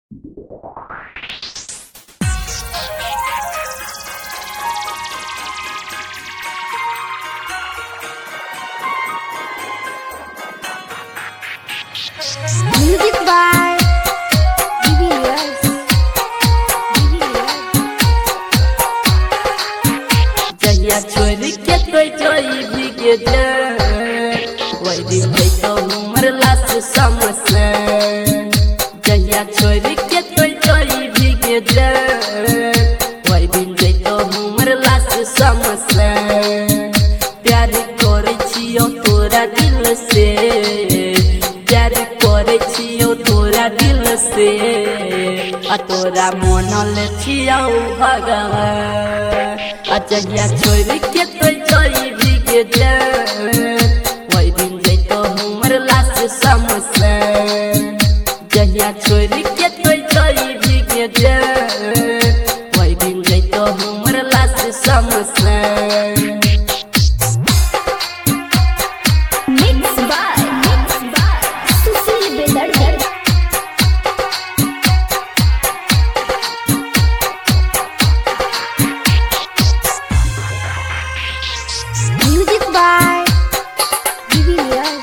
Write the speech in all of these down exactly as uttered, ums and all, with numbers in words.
Music by Diviers. जहिया छोड़ के कोई कोई भी के जाए वही दिन जैतो हमर लाश समसे। जहिया छोड़ के कोई कोई भी के जाए वही दिन जैतो हमर लाश समसे। प्यार करे छियो तोरा दिल से, प्यार करे छियो तोरा दिल से, आ तोरा मनल छियो भगवान। जहिया छोड़ के तो कोई भी के जाए वही दिन जैतो हमर लाश समसे। जहिया छोड़ के तो कोई भी के जाए वही दिन जैतो हमर लाश समसे। Mixed by Mixed by Susil Bedardar. Music by Diviers.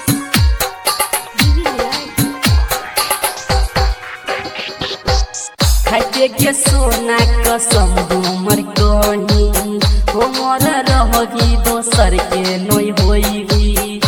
खाते के सोना कसम हमर कही हमर रही दोसर के नहीं होई।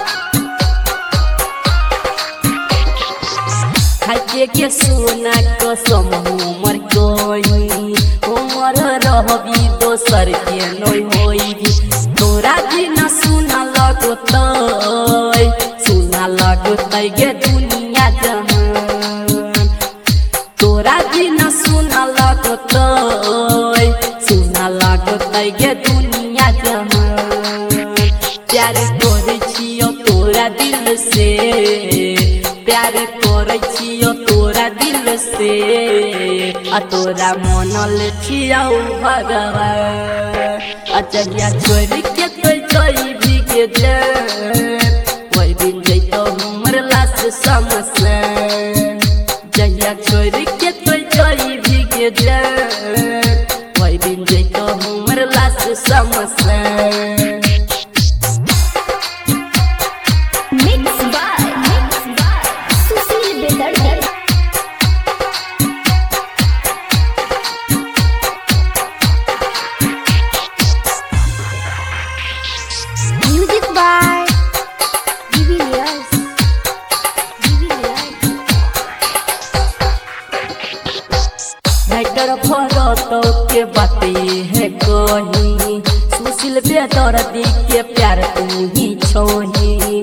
खाते के सोना कसम हमर कही हमर रही दोसर के नहीं होई। तोरा भी न सुना लगतै सुना लगतै गे दुनिया जहान। तोरा भी न सुना लगतै सुना लगतै गे दुनिया जहान। प्यार करे छियो तोरा दिल से, प्यार करे छियो तोरा दिल से, आ तोरा मनल छियो भगवान। आ जहिया छोड़ के तो कोई भी के जाए वही दिन जैतो हमर लाश समसे। जहिया छोड़ के तो कोई भी के जाए वही दिन जैतो हमर लाश समसे। Mixed by Mixed by Susil Bedardar. Music by Diviers. Writer भरतो के बाते है कही सुशील बेदर्दी के प्यार तू ही छोही।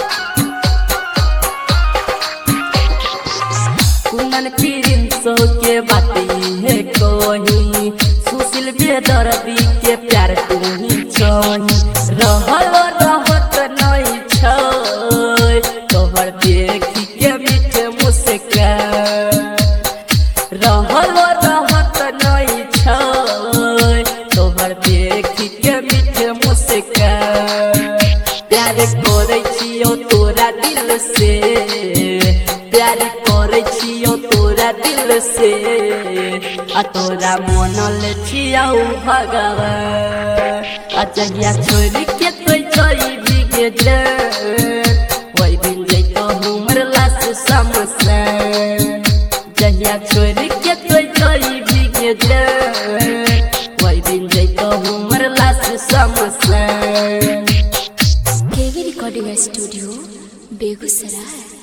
कुंदन प्रिंस के बाते है कही सुशील बेदर्दी के प्यार तू ही छोही। रहल रहत नहीं छै तोहर देखी के मीठ मुस्कान। रहल रहत नहीं छै तोहर देखी के मीठ मुस्कान। प्यार करे छियो तोरा दिल से, प्यार करे छियो तोरा दिल से, आ तोरा मनल छियो भगवान। आ जहिया छोड़ के तो कोई भी के जाए वही दिन जैतो हमर लाश समसे। जहिया छोड़ के तो कोई भी के जाए वही दिन जैतो हमर लाश समसे। K V Recording Studio, Begusaraय.